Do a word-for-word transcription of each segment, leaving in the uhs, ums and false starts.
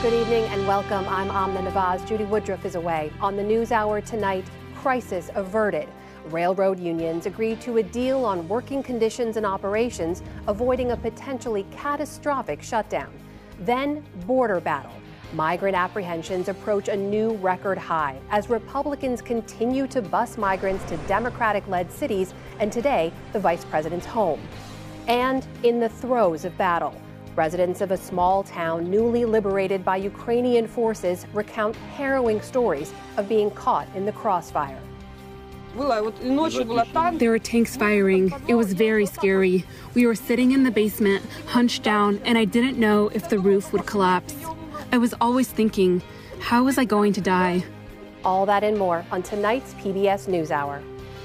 Good evening and welcome. I'm Amna Nawaz. Judy Woodruff is away. On the NewsHour tonight, crisis averted. Railroad unions agreed to a deal on working conditions and operations, avoiding a potentially catastrophic shutdown. Then, border battle. Migrant apprehensions approach a new record high as Republicans continue to bus migrants to Democratic-led cities, and today, the vice president's home. And in the throes of battle, residents of a small town newly liberated by Ukrainian forces recount harrowing stories of being caught in the crossfire. There were tanks firing. It was very scary. We were sitting in the basement, hunched down, and I didn't know if the roof would collapse. I was always thinking, how was I going to die? All that and more on tonight's P B S NewsHour.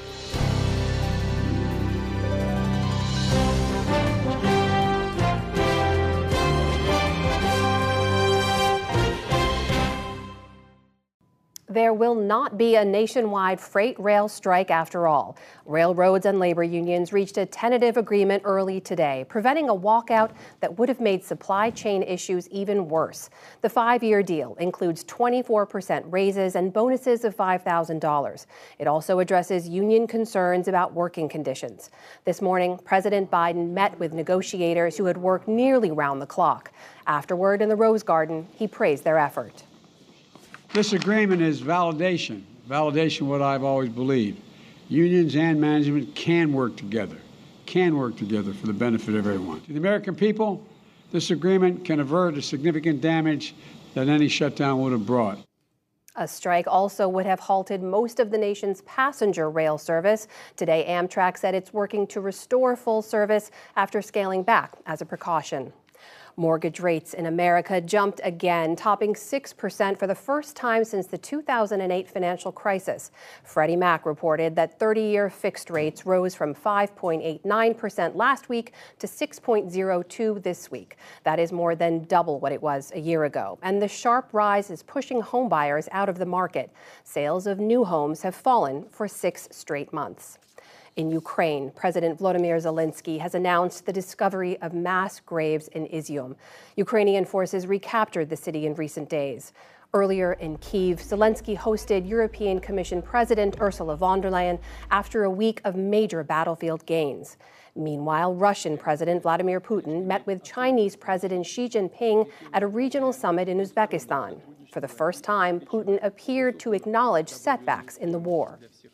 There will not be a nationwide freight rail strike after all. Railroads and labor unions reached a tentative agreement early today, preventing a walkout that would have made supply chain issues even worse. The five-year deal includes twenty-four percent raises and bonuses of five thousand dollars. It also addresses union concerns about working conditions. This morning, President Biden met with negotiators who had worked nearly round the clock. Afterward, in the Rose Garden, he praised their effort. This agreement is validation, validation of what I've always believed. Unions and management can work together, can work together for the benefit of everyone. To the American people, this agreement can avert the significant damage that any shutdown would have brought. A strike also would have halted most of the nation's passenger rail service. Today, Amtrak said it's working to restore full service after scaling back as a precaution. Mortgage rates in America jumped again, topping six percent for the first time since the two thousand eight financial crisis. Freddie Mac reported that thirty-year fixed rates rose from five point eight nine percent last week to six point zero two this week. That is more than double what it was a year ago. And the sharp rise is pushing homebuyers out of the market. Sales of new homes have fallen for six straight months. In Ukraine, President Volodymyr Zelensky has announced the discovery of mass graves in Izium. Ukrainian forces recaptured the city in recent days. Earlier in Kyiv, Zelensky hosted European Commission President Ursula von der Leyen after a week of major battlefield gains. Meanwhile, Russian President Vladimir Putin met with Chinese President Xi Jinping at a regional summit in Uzbekistan. For the first time, Putin appeared to acknowledge setbacks in the war.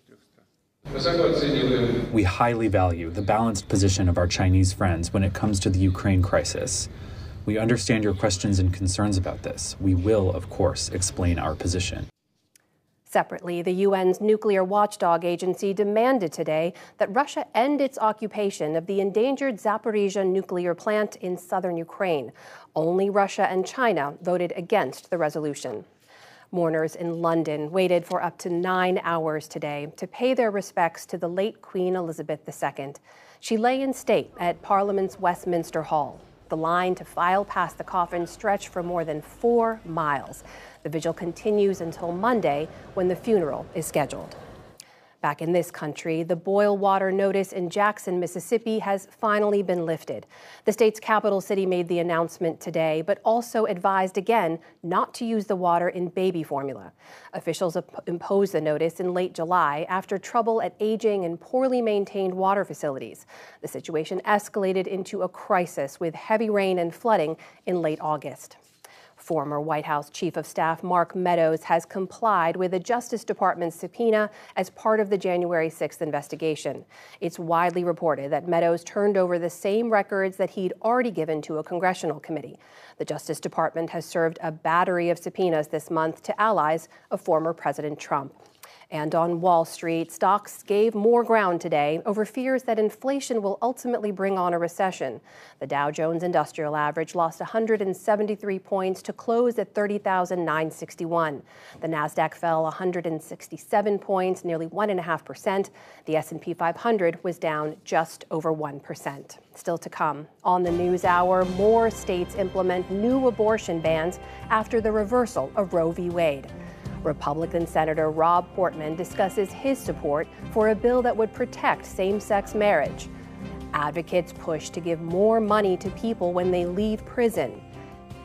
We highly value the balanced position of our Chinese friends when it comes to the Ukraine crisis. We understand your questions and concerns about this. We will, of course, explain our position. Separately, the U N's nuclear watchdog agency demanded today that Russia end its occupation of the endangered Zaporizhzhia nuclear plant in southern Ukraine. Only Russia and China voted against the resolution. Mourners in London waited for up to nine hours today to pay their respects to the late Queen Elizabeth the Second. She lay in state at Parliament's Westminster Hall. The line to file past the coffin stretched for more than four miles. The vigil continues until Monday, when the funeral is scheduled. Back in this country, the boil water notice in Jackson, Mississippi has finally been lifted. The state's capital city made the announcement today, but also advised again not to use the water in baby formula. Officials imposed the notice in late July after trouble at aging and poorly maintained water facilities. The situation escalated into a crisis with heavy rain and flooding in late August. Former White House Chief of Staff Mark Meadows has complied with the Justice Department's subpoena as part of the January sixth investigation. It's widely reported that Meadows turned over the same records that he'd already given to a congressional committee. The Justice Department has served a battery of subpoenas this month to allies of former President Trump. And on Wall Street, stocks gave more ground today over fears that inflation will ultimately bring on a recession. The Dow Jones Industrial Average lost one hundred seventy-three points to close at thirty thousand nine hundred sixty-one. The Nasdaq fell one hundred sixty-seven points, nearly one point five percent. The S and P five hundred was down just over one percent. Still to come. On the NewsHour, more states implement new abortion bans after the reversal of Roe v. Wade. Republican Senator Rob Portman discusses his support for a bill that would protect same-sex marriage. Advocates push to give more money to people when they leave prison.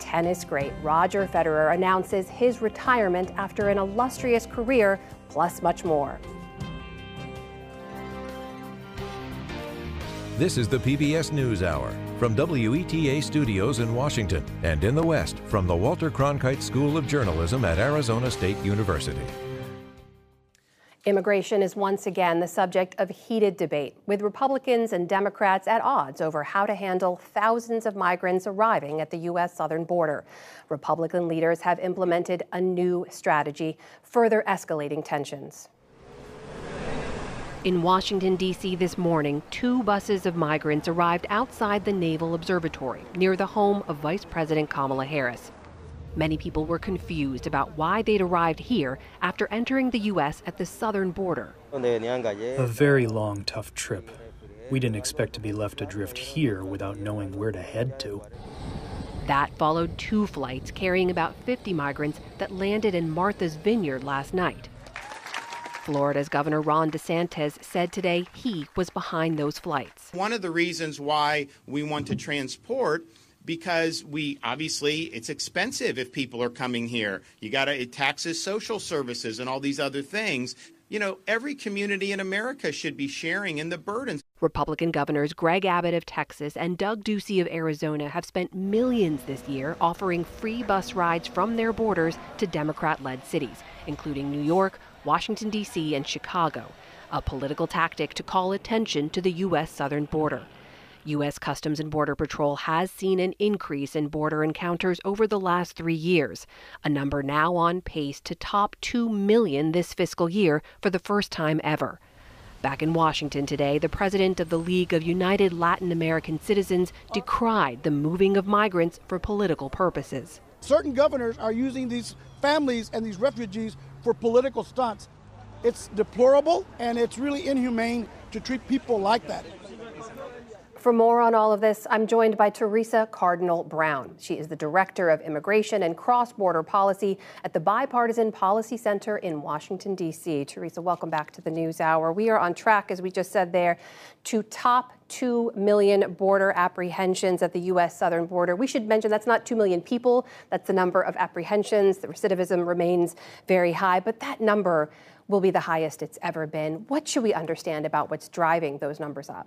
tennis great Roger Federer announces his retirement after an illustrious career, plus much more. This is the P B S NewsHour from W E T A Studios in Washington and in the West from the Walter Cronkite School of Journalism at Arizona State University. Immigration is once again the subject of heated debate, with Republicans and Democrats at odds over how to handle thousands of migrants arriving at the U S southern border. Republican leaders have implemented a new strategy, further escalating tensions. In Washington, D C this morning, two buses of migrants arrived outside the Naval Observatory near the home of Vice President Kamala Harris. Many people were confused about why they'd arrived here after entering the U S at the southern border. A very long, tough trip. We didn't expect to be left adrift here without knowing where to head to. That followed two flights carrying about fifty migrants that landed in Martha's Vineyard last night. Florida's Governor Ron DeSantis said today he was behind those flights. One of the reasons why we want to transport, because we obviously it's expensive if people are coming here. You got to it taxes social services and all these other things. You know, every community in America should be sharing in the burdens. Republican governors Greg Abbott of Texas and Doug Ducey of Arizona have spent millions this year offering free bus rides from their borders to Democrat-led cities, including New York, Washington, D C, and Chicago, a political tactic to call attention to the U S southern border. U S Customs and Border Patrol has seen an increase in border encounters over the last three years, a number now on pace to top two million this fiscal year for the first time ever. Back in Washington today, the president of the League of United Latin American Citizens decried the moving of migrants for political purposes. Certain governors are using these families and these refugees for political stunts. It's deplorable, and it's really inhumane to treat people like that. For more on all of this, I'm joined by Teresa Cardinal Brown. She is the Director of Immigration and Cross-Border Policy at the Bipartisan Policy Center in Washington, D C. Teresa, welcome back to the NewsHour. We are on track, as we just said there, to top two million border apprehensions at the U S southern border. We should mention that's not two million people. That's the number of apprehensions. The recidivism remains very high, but that number will be the highest it's ever been. What should we understand about what's driving those numbers up?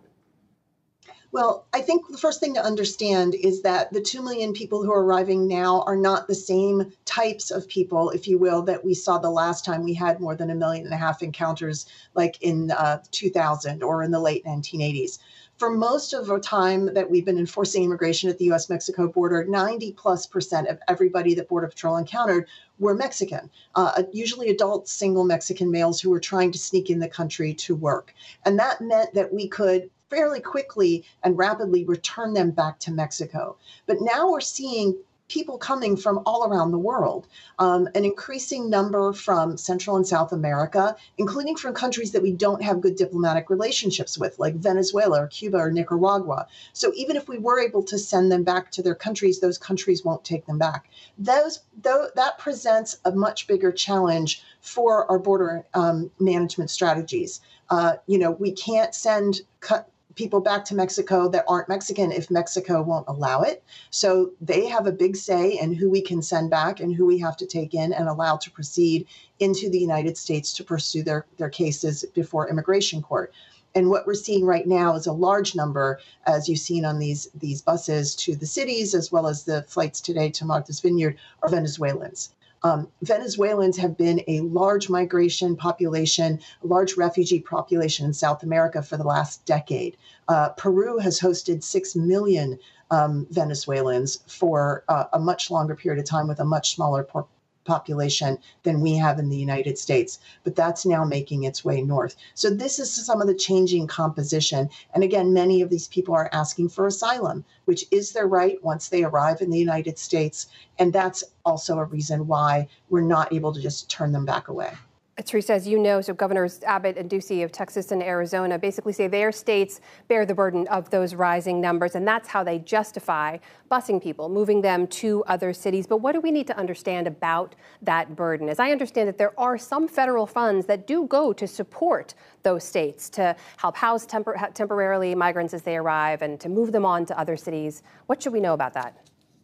Well, I think the first thing to understand is that the two million people who are arriving now are not the same types of people, if you will, that we saw the last time we had more than a million and a half encounters, like in uh, two thousand or in the late nineteen eighties. For most of the time that we've been enforcing immigration at the U S Mexico border, ninety plus percent of everybody that Border Patrol encountered were Mexican, uh, usually adult single Mexican males who were trying to sneak in the country to work. And that meant that we could fairly quickly and rapidly return them back to Mexico. But now we're seeing people coming from all around the world, um, an increasing number from Central and South America, including from countries that we don't have good diplomatic relationships with, like Venezuela or Cuba or Nicaragua. So even if we were able to send them back to their countries, those countries won't take them back. Those, though, that presents a much bigger challenge for our border um, management strategies. Uh, you know, we can't send cut people back to Mexico that aren't Mexican if Mexico won't allow it. So they have a big say in who we can send back and who we have to take in and allow to proceed into the United States to pursue their, their cases before immigration court. And what we're seeing right now is a large number, as you've seen on these, these buses to the cities, as well as the flights today to Martha's Vineyard, are Venezuelans. Um, Venezuelans have been a large migration population, a large refugee population in South America for the last decade. Uh, Peru has hosted six million um, Venezuelans for uh, a much longer period of time with a much smaller por- population than we have in the United States. But that's now making its way north. So this is some of the changing composition. And again, many of these people are asking for asylum, which is their right once they arrive in the United States. And that's also a reason why we're not able to just turn them back away. Teresa, as you know, so Governors Abbott and Ducey of Texas and Arizona basically say their states bear the burden of those rising numbers, and that's how they justify busing people, moving them to other cities. But what do we need to understand about that burden? As I understand it, there are some federal funds that do go to support those states to help house tempor- temporarily migrants as they arrive and to move them on to other cities. What should we know about that?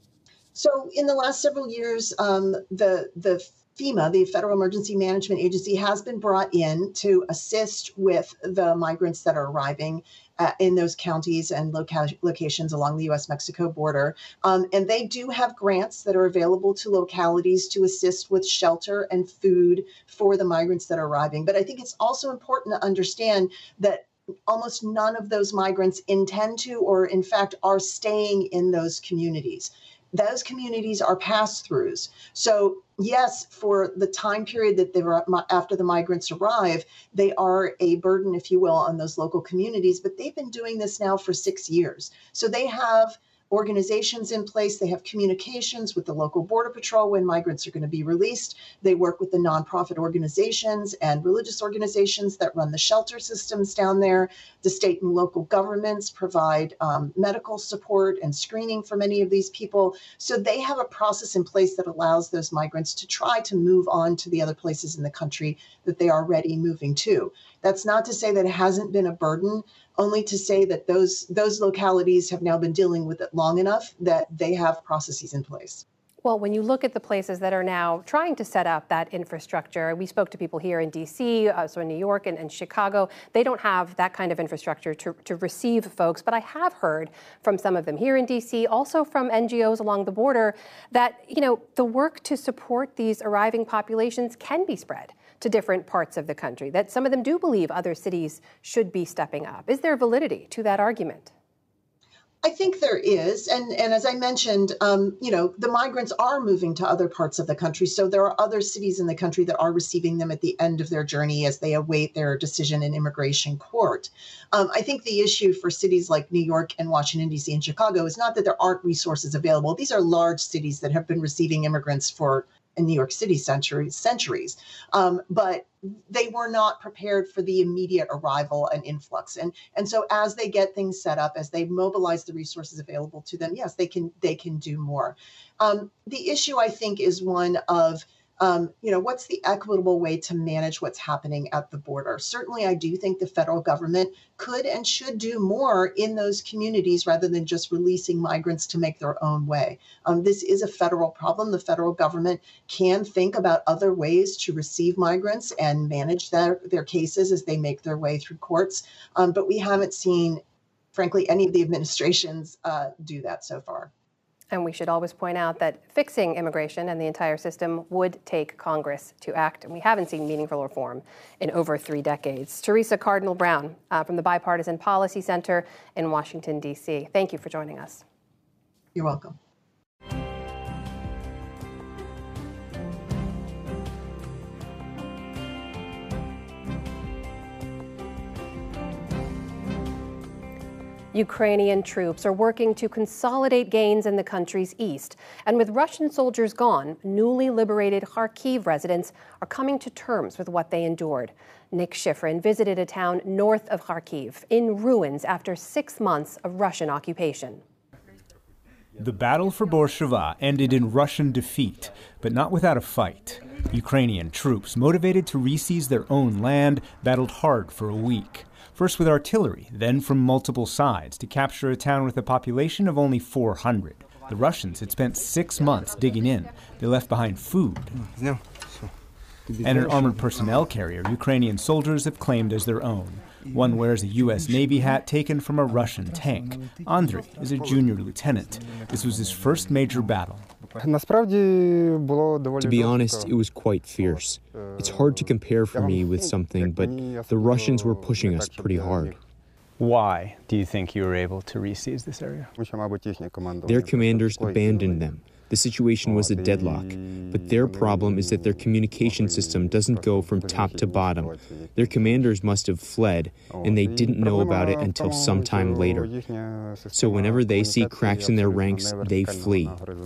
So in the last several years, um, the the FEMA, the Federal Emergency Management Agency, has been brought in to assist with the migrants that are arriving uh, in those counties and loca- locations along the U S Mexico border. Um, and they do have grants that are available to localities to assist with shelter and food for the migrants that are arriving. But I think it's also important to understand that almost none of those migrants intend to, or in fact, are staying in those communities. Those communities are pass-throughs. So yes, for the time period that they were after the migrants arrive, they are a burden, if you will, on those local communities, but they've been doing this now for six years. So they have organizations in place. They have communications with the local border patrol when migrants are going to be released. They work with the nonprofit organizations and religious organizations that run the shelter systems down there. The state and local governments provide um, medical support and screening for many of these people. So they have a process in place that allows those migrants to try to move on to the other places in the country that they are already moving to. That's not to say that it hasn't been a burden, only to say that those those localities have now been dealing with it long enough that they have processes in place. Well, when you look at the places that are now trying to set up that infrastructure, we spoke to people here in D C, uh, so in New York and, and Chicago, they don't have that kind of infrastructure to, to receive folks. But I have heard from some of them here in D C, also from N G Os along the border, that, you know, the work to support these arriving populations can be spread to different parts of the country, that some of them do believe other cities should be stepping up. Is there validity to that argument? I think there is. And, and as I mentioned, um, you know, the migrants are moving to other parts of the country. So there are other cities in the country that are receiving them at the end of their journey as they await their decision in immigration court. Um, I think the issue for cities like New York and Washington, D C and Chicago is not that there aren't resources available. These are large cities that have been receiving immigrants for in New York City centuries, centuries. Um, but they were not prepared for the immediate arrival and influx. And, and so as they get things set up, as they mobilize the resources available to them, yes, they can they can do more. Um, the issue, I think, is one of Um, you know, what's the equitable way to manage what's happening at the border? Certainly, I do think the federal government could and should do more in those communities rather than just releasing migrants to make their own way. Um, this is a federal problem. The federal government can think about other ways to receive migrants and manage their, their cases as they make their way through courts. Um, but we haven't seen, frankly, any of the administrations uh, do that so far. And we should always point out that fixing immigration and the entire system would take Congress to act. And we haven't seen meaningful reform in over three decades. Teresa Cardinal Brown uh, from the Bipartisan Policy Center in Washington, D C. Thank you for joining us. You're welcome. Ukrainian troops are working to consolidate gains in the country's east. And with Russian soldiers gone, newly liberated Kharkiv residents are coming to terms with what they endured. Nick Schifrin visited a town north of Kharkiv in ruins after six months of Russian occupation. The battle for Borshova ended in Russian defeat, but not without a fight. Ukrainian troops, motivated to reseize their own land, battled hard for a week. First with artillery, then from multiple sides, to capture a town with a population of only four hundred. The Russians had spent six months digging in. They left behind food and an armored personnel carrier Ukrainian soldiers have claimed as their own. One wears a U S Navy hat taken from a Russian tank. Andrei is a junior lieutenant. This was his first major battle. To be honest, it was quite fierce. It's hard to compare for me with something, but the Russians were pushing us pretty hard. Why do you think you were able to reseize this area? Their commanders abandoned them. The situation was a deadlock, but their problem is that their communication system doesn't go from top to bottom. Their commanders must have fled, and they didn't know about it until sometime later. So whenever they see cracks in their ranks, they flee.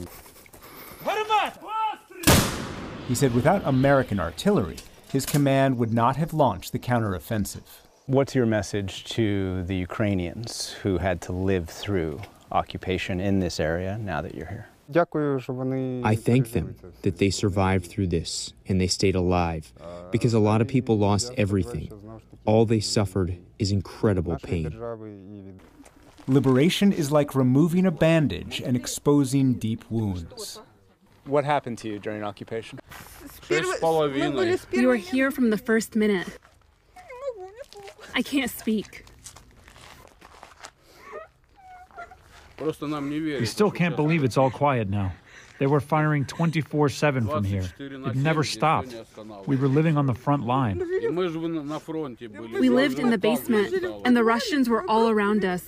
He said without American artillery, his command would not have launched the counteroffensive. What's your message to the Ukrainians who had to live through occupation in this area now that you're here? I thank them that they survived through this and they stayed alive, because a lot of people lost everything. All they suffered is incredible pain. Liberation is like removing a bandage and exposing deep wounds. What happened to you during occupation? We were here from the first minute. I can't speak. We still can't believe it's all quiet now. They were firing twenty-four seven from here. It never stopped. We were living on the front line. We lived in the basement, and the Russians were all around us.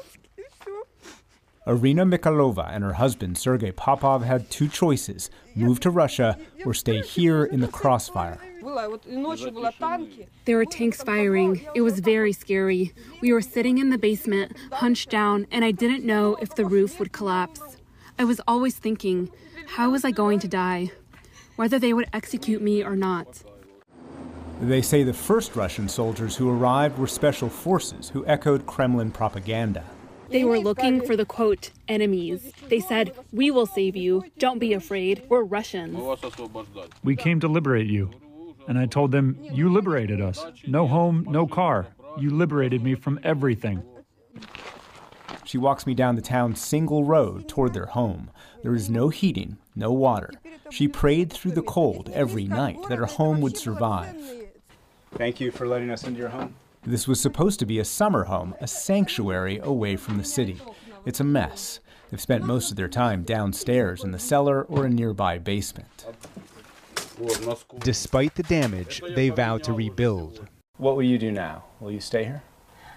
Irina Mikhailova and her husband, Sergei Popov, had two choices: move to Russia or stay here in the crossfire. There were tanks firing. It was very scary. We were sitting in the basement, hunched down, and I didn't know if the roof would collapse. I was always thinking, how was I going to die? Whether they would execute me or not. They say the first Russian soldiers who arrived were special forces who echoed Kremlin propaganda. They were looking for the, quote, enemies. They said, we will save you. Don't be afraid. We're Russians. We came to liberate you. And I told them, you liberated us. No home, no car. You liberated me from everything. She walks me down the town's single road toward their home. There is no heating, no water. She prayed through the cold every night that her home would survive. Thank you for letting us into your home. This was supposed to be a summer home, a sanctuary away from the city. It's a mess. They've spent most of their time downstairs in the cellar or a nearby basement. Despite the damage, they vow to rebuild. What will you do now? Will you stay here?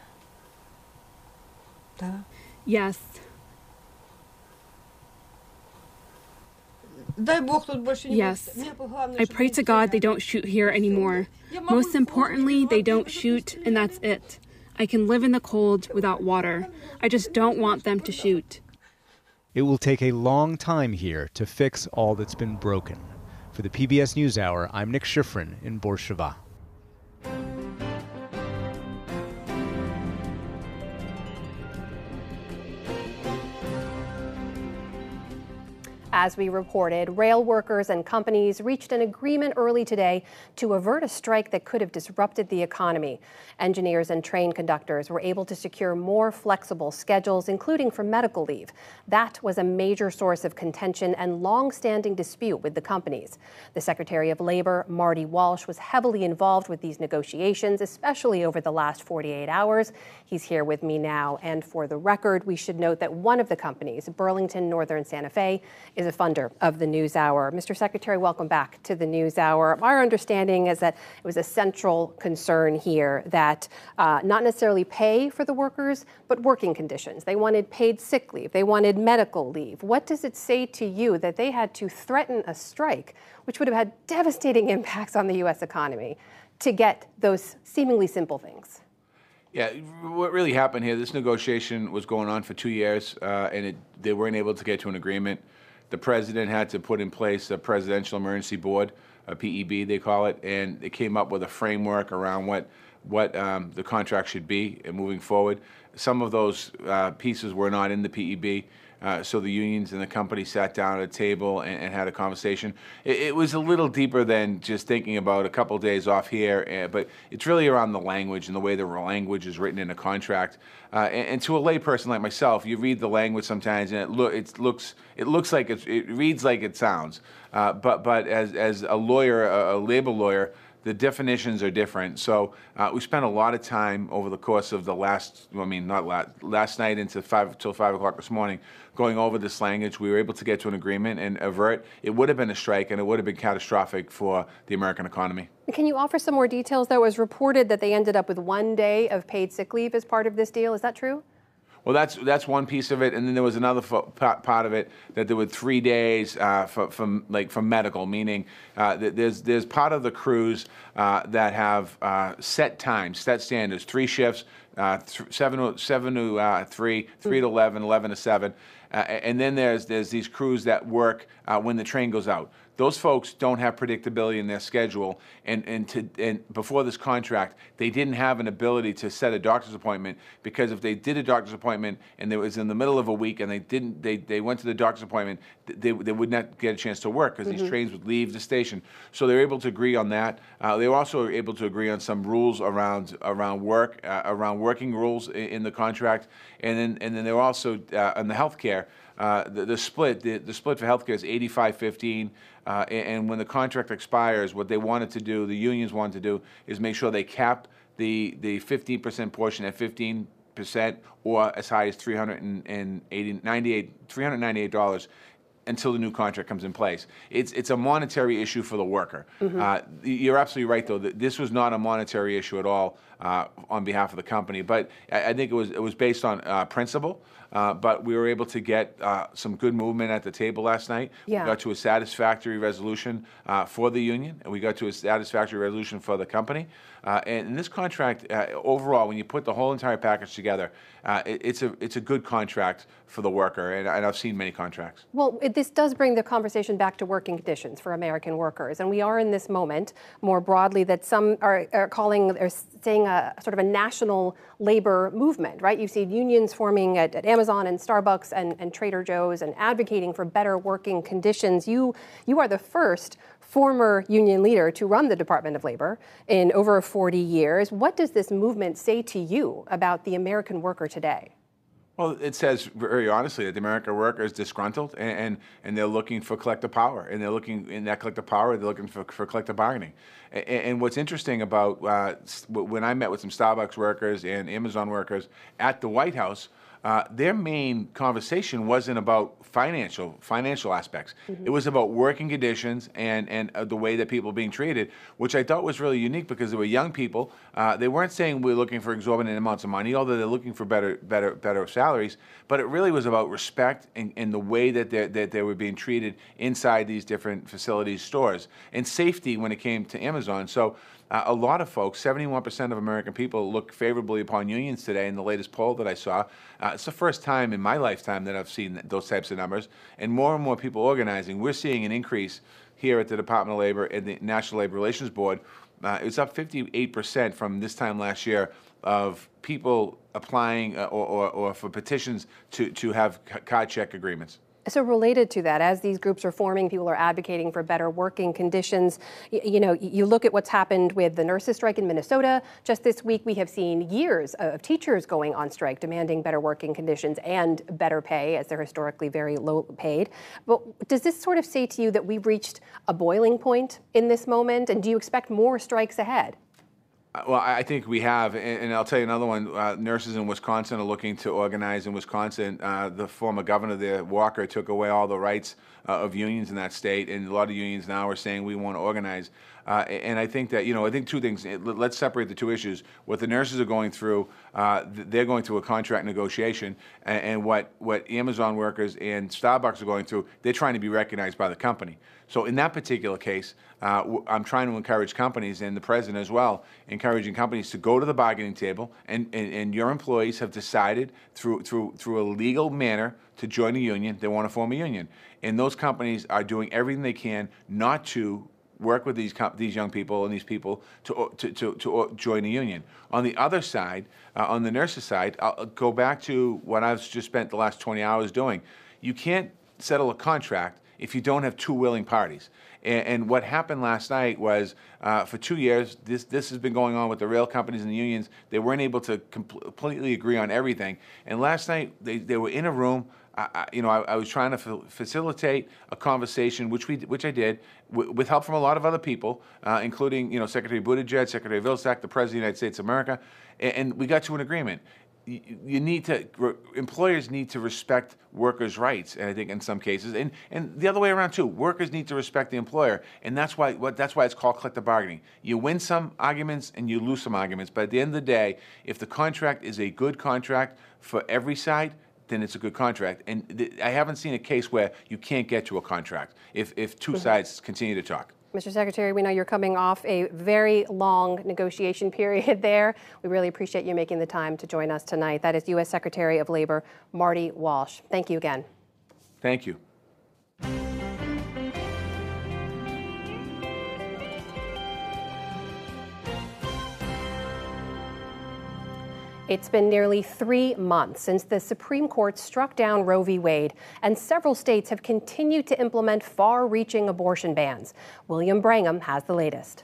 Yes. Yes. I pray to God they don't shoot here anymore. Most importantly, they don't shoot, and that's it. I can live in the cold without water. I just don't want them to shoot. It will take a long time here to fix all that's been broken. For the P B S NewsHour, I'm Nick Schifrin in Borshava. As we reported, rail workers and companies reached an agreement early today to avert a strike that could have disrupted the economy. Engineers and train conductors were able to secure more flexible schedules, including for medical leave. That was a major source of contention and long-standing dispute with the companies. The Secretary of Labor, Marty Walsh, was heavily involved with these negotiations, especially over the last forty-eight hours. He's here with me now, and for the record, we should note that one of the companies, Burlington Northern Santa Fe, is a funder of the NewsHour. Mister Secretary, welcome back to the NewsHour. Our understanding is that it was a central concern here that uh, not necessarily pay for the workers, but working conditions. They wanted paid sick leave. They wanted medical leave. What does it say to you that they had to threaten a strike, which would have had devastating impacts on the U S economy, to get those seemingly simple things? Yeah, what really happened here, this negotiation was going on for two years, uh, and it, they weren't able to get to an agreement. The president had to put in place a Presidential Emergency Board, a P E B they call it, and it came up with a framework around what what um, the contract should be moving forward. Some of those uh, pieces were not in the P E B, uh, so the unions and the company sat down at a table and, and had a conversation. It, it was a little deeper than just thinking about a couple days off here, uh, but it's really around the language and the way the language is written in a contract. Uh, and, and to a layperson like myself, you read the language sometimes, and it, lo- it looks it looks like it's, it reads like it sounds. Uh, but but as as a lawyer, a, a labor lawyer, the definitions are different. So uh, we spent a lot of time over the course of the last, I mean, not last, last night into five till five o'clock this morning, going over this language. We were able to get to an agreement and avert. It would have been a strike, and it would have been catastrophic for the American economy. Can you offer some more details? There was reported that they ended up with one day of paid sick leave as part of this deal. Is that true? Well, that's that's one piece of it, and then there was another fo- part of it that there were three days uh, for, from like from medical, meaning uh, that there's there's part of the crews uh, that have uh, set times, set standards, three shifts, uh, th- seven to seven to uh, three, three to eleven, eleven to seven, uh, and then there's there's these crews that work uh, when the train goes out. Those folks don't have predictability in their schedule, and and to and before this contract, they didn't have an ability to set a doctor's appointment, because if they did a doctor's appointment and it was in the middle of a week and they didn't they, they went to the doctor's appointment, they they would not get a chance to work, because mm-hmm. these trains would leave the station. So they were able to agree on that. Uh, they were also able to agree on some rules around around work, uh, around working rules in, in the contract, and then and then they were also uh, on the healthcare. Uh, the, the split, the, the split for healthcare is eighty-five fifteen, uh, and, and when the contract expires, what they wanted to do, the unions wanted to do, is make sure they cap the the fifteen percent portion at fifteen percent, or as high as three hundred ninety-eight dollars until the new contract comes in place. It's it's a monetary issue for the worker. Mm-hmm. uh, you're absolutely right, though, that this was not a monetary issue at all uh, on behalf of the company, but I, I think it was it was based on uh, principle. Uh, but we were able to get uh, some good movement at the table last night. Yeah. We got to a satisfactory resolution uh, for the union, and we got to a satisfactory resolution for the company. Uh, and in this contract, uh, overall, when you put the whole entire package together, uh, it, it's a it's a good contract for the worker, and, and I've seen many contracts. Well, it, this does bring the conversation back to working conditions for American workers, and we are in this moment more broadly that some are, are calling, are saying a sort of a national labor movement, right? You've seen unions forming at, at Amazon and Starbucks and, and Trader Joe's and advocating for better working conditions. You you are the first former union leader to run the Department of Labor in over forty years. What does this movement say to you about the American worker today? Well, it says very honestly that the American worker is disgruntled, and, and, and they're looking for collective power, and they're looking in that collective power, they're looking for, for collective bargaining. And, and what's interesting about uh, when I met with some Starbucks workers and Amazon workers at the White House, uh, their main conversation wasn't about financial financial aspects. Mm-hmm. It was about working conditions and and uh, the way that people are being treated, which I thought was really unique, because they were young people. Uh, they weren't saying we're looking for exorbitant amounts of money, although they're looking for better better better salaries. But it really was about respect and, and the way that they that they were being treated inside these different facilities, stores, and safety when it came to Amazon. So. Uh, a lot of folks, seventy-one percent of American people, look favorably upon unions today in the latest poll that I saw. Uh, it's the first time in my lifetime that I've seen those types of numbers, and more and more people organizing. We're seeing an increase here at the Department of Labor and the National Labor Relations Board. Uh, it was up fifty-eight percent from this time last year of people applying uh, or, or, or for petitions to, to have card check agreements. So related to that, as these groups are forming, people are advocating for better working conditions. You, you know, you look at what's happened with the nurses' strike in Minnesota. Just this week, we have seen years of teachers going on strike, demanding better working conditions and better pay, as they're historically very low paid. But does this sort of say to you that we've reached a boiling point in this moment? And do you expect more strikes ahead? Well, I think we have, and I'll tell you another one. Uh, nurses in Wisconsin are looking to organize in Wisconsin. Uh, the former governor there, Walker, took away all the rights uh, of unions in that state, and a lot of unions now are saying we want to organize. Uh, and I think that, you know, I think two things. Let's separate the two issues. What the nurses are going through, uh, they're going through a contract negotiation, and, and what, what Amazon workers and Starbucks are going through, they're trying to be recognized by the company. So in that particular case, uh, I'm trying to encourage companies, and the president as well, encouraging companies to go to the bargaining table, and, and, and your employees have decided through, through, through a legal manner to join a union. They want to form a union. And those companies are doing everything they can not to work with these these young people and these people to to to, to join a union. On the other side, uh, on the nurses' side, I'll go back to what I've just spent the last twenty hours doing. You can't settle a contract if you don't have two willing parties. And, and what happened last night was, uh, for two years, this this has been going on with the rail companies and the unions. They weren't able to completely agree on everything. And last night, they, they were in a room. I, you know, I, I was trying to fa facilitate a conversation, which we, which I did, w with help from a lot of other people, uh, including, you know, Secretary Buttigieg, Secretary Vilsack, the President of the United States of America, and, and we got to an agreement. You, you need to, re employers need to respect workers' rights, and I think in some cases, and and the other way around too. Workers need to respect the employer, and that's why what that's why it's called collective bargaining. You win some arguments and you lose some arguments, but at the end of the day, if the contract is a good contract for every side, then it's a good contract. And th I haven't seen a case where you can't get to a contract if, if two mm-hmm. sides continue to talk. Mister Secretary, we know you're coming off a very long negotiation period there. We really appreciate you making the time to join us tonight. That is U S Secretary of Labor Marty Walsh. Thank you again. Thank you. It's been nearly three months since the Supreme Court struck down Roe v. Wade, and several states have continued to implement far-reaching abortion bans. William Brangham has the latest.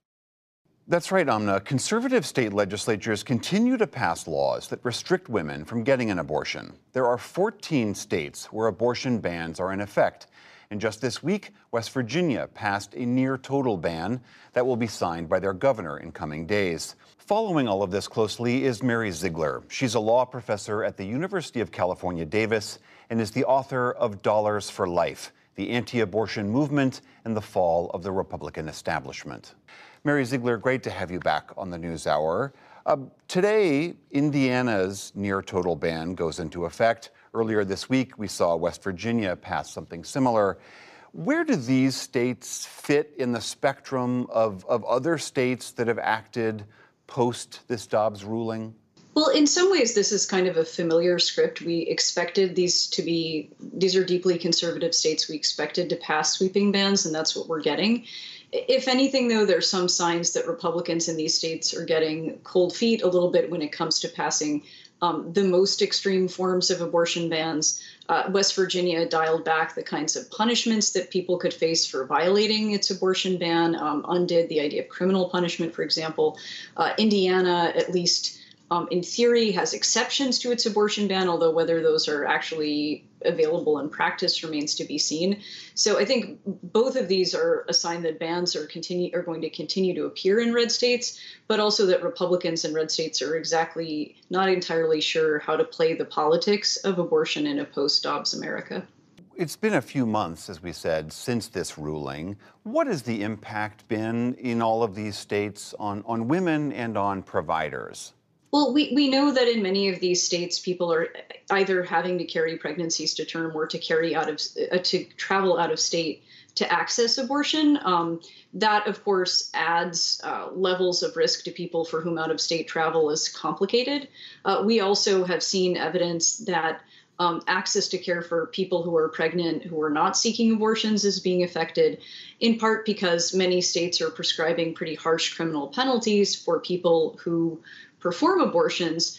That's right, Amna. Conservative state legislatures continue to pass laws that restrict women from getting an abortion. There are fourteen states where abortion bans are in effect. And just this week, West Virginia passed a near-total ban that will be signed by their governor in coming days. Following all of this closely is Mary Ziegler. She's a law professor at the University of California, Davis, and is the author of Dollars for Life, the Anti-Abortion Movement and the Fall of the Republican Establishment. Mary Ziegler, great to have you back on the NewsHour. Uh, today, Indiana's near-total ban goes into effect. Earlier this week, we saw West Virginia pass something similar. Where do these states fit in the spectrum of, of other states that have acted post this Dobbs ruling? Well, in some ways, this is kind of a familiar script. We expected these to be, these are deeply conservative states. We expected to pass sweeping bans, and that's what we're getting. If anything, though, there are some signs that Republicans in these states are getting cold feet a little bit when it comes to passing um, the most extreme forms of abortion bans. Uh, West Virginia dialed back the kinds of punishments that people could face for violating its abortion ban, um, undid the idea of criminal punishment, for example. Uh, Indiana, at least um, in theory, has exceptions to its abortion ban, although whether those are actually available in practice remains to be seen. So I think both of these are a sign that bans are continue are going to continue to appear in red states, but also that Republicans in red states are exactly not entirely sure how to play the politics of abortion in a post-Dobbs America. It's been a few months, as we said, since this ruling. What has the impact been in all of these states on, on women and on providers? Well, we, we know that in many of these states, people are either having to carry pregnancies to term or to carry out of uh, to travel out of state to access abortion. Um, that, of course, adds uh, levels of risk to people for whom out of state travel is complicated. Uh, we also have seen evidence that um, access to care for people who are pregnant who are not seeking abortions is being affected, in part because many states are prescribing pretty harsh criminal penalties for people who perform abortions,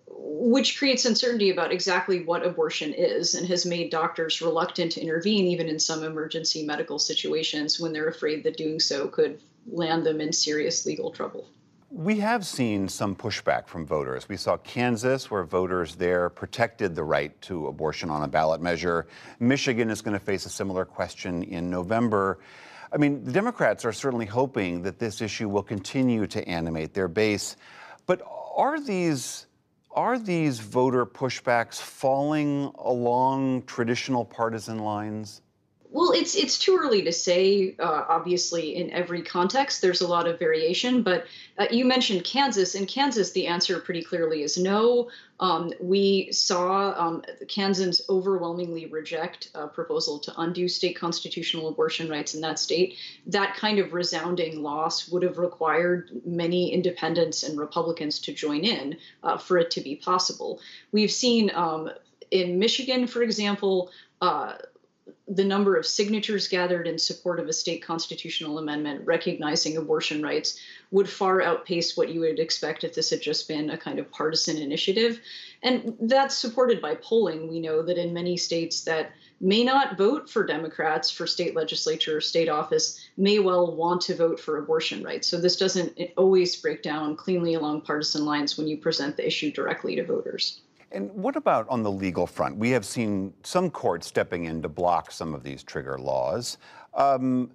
which creates uncertainty about exactly what abortion is and has made doctors reluctant to intervene even in some emergency medical situations when they're afraid that doing so could land them in serious legal trouble. We have seen some pushback from voters. We saw Kansas, where voters there protected the right to abortion on a ballot measure. Michigan is going to face a similar question in November. I mean, the Democrats are certainly hoping that this issue will continue to animate their base. But are these, are these voter pushbacks falling along traditional partisan lines? Well, it's it's too early to say. Uh, obviously, in every context, there's a lot of variation. But uh, you mentioned Kansas. In Kansas, the answer pretty clearly is no. Um, we saw um, Kansans overwhelmingly reject a proposal to undo state constitutional abortion rights in that state. That kind of resounding loss would have required many independents and Republicans to join in uh, for it to be possible. We've seen um, in Michigan, for example, uh, the number of signatures gathered in support of a state constitutional amendment recognizing abortion rights would far outpace what you would expect if this had just been a kind of partisan initiative. And that's supported by polling. We know that in many states that may not vote for Democrats for state legislature or state office may well want to vote for abortion rights. So this doesn't always break down cleanly along partisan lines when you present the issue directly to voters. And what about on the legal front? We have seen some courts stepping in to block some of these trigger laws. Um,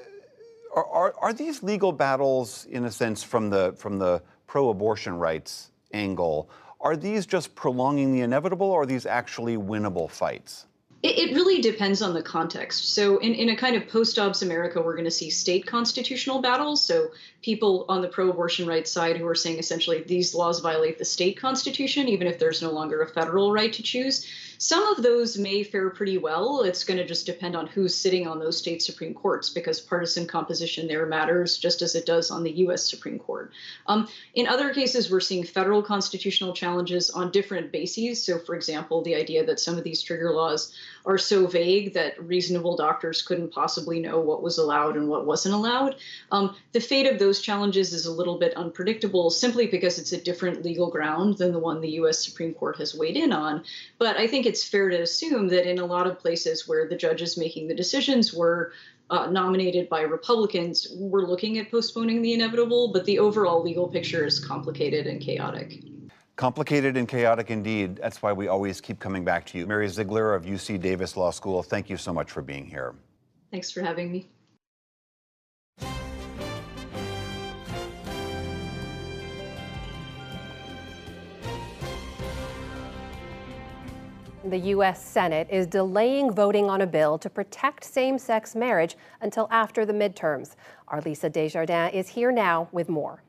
are, are, are these legal battles, in a sense, from the, from the pro-abortion rights angle, are these just prolonging the inevitable, or are these actually winnable fights? It really depends on the context. So in, in a kind of post-Dobbs America, we're going to see state constitutional battles. So people on the pro-abortion rights side who are saying essentially these laws violate the state constitution, even if there's no longer a federal right to choose. Some of those may fare pretty well. It's going to just depend on who's sitting on those state Supreme Courts, because partisan composition there matters just as it does on the U S Supreme Court. Um, in other cases, we're seeing federal constitutional challenges on different bases. So, for example, the idea that some of these trigger laws are so vague that reasonable doctors couldn't possibly know what was allowed and what wasn't allowed. Um, the fate of those challenges is a little bit unpredictable simply because it's a different legal ground than the one the U S Supreme Court has weighed in on. But I think it's fair to assume that in a lot of places where the judges making the decisions were uh, nominated by Republicans, we're looking at postponing the inevitable, but the overall legal picture is complicated and chaotic. Complicated and chaotic indeed. That's why we always keep coming back to you. Mary Ziegler of U C Davis Law School, thank you so much for being here. Thanks for having me. The U S Senate is delaying voting on a bill to protect same-sex marriage until after the midterms. Our Lisa Desjardins is here now with more.